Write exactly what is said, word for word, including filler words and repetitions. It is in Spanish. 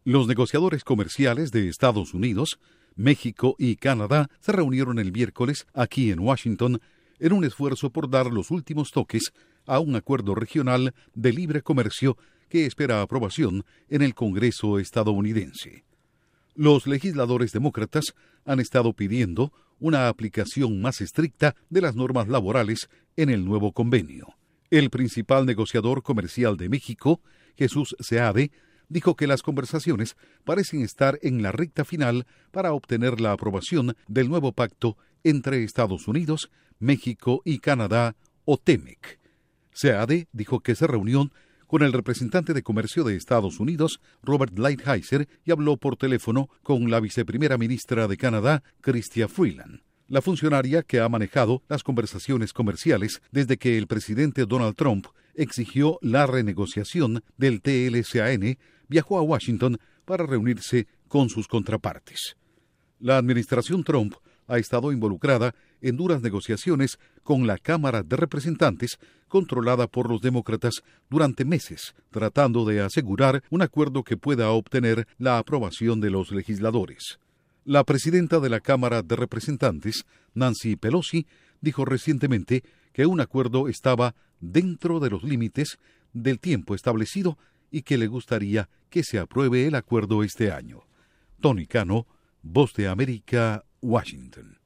Los negociadores comerciales de Estados Unidos, México y Canadá se reunieron el miércoles aquí en Washington en un esfuerzo por dar los últimos toques a un acuerdo regional de libre comercio que espera aprobación en el Congreso estadounidense. Los legisladores demócratas han estado pidiendo una aplicación más estricta de las normas laborales en el nuevo convenio. El principal negociador comercial de México, Jesús Seade, dijo que las conversaciones parecen estar en la recta final para obtener la aprobación del nuevo pacto entre Estados Unidos, México y Canadá, o TEMEC. Seade dijo que se reunió con el representante de comercio de Estados Unidos, Robert Lighthizer, y habló por teléfono con la viceprimera ministra de Canadá, Chrystia Freeland. La funcionaria, que ha manejado las conversaciones comerciales desde que el presidente Donald Trump exigió la renegociación del T L C A N, viajó a Washington para reunirse con sus contrapartes. La administración Trump ha estado involucrada en duras negociaciones con la Cámara de Representantes, controlada por los demócratas, durante meses, tratando de asegurar un acuerdo que pueda obtener la aprobación de los legisladores. La presidenta de la Cámara de Representantes, Nancy Pelosi, dijo recientemente que un acuerdo estaba dentro de los límites del tiempo establecido y que le gustaría que se apruebe el acuerdo este año. Tony Cano, Voz de América, Washington.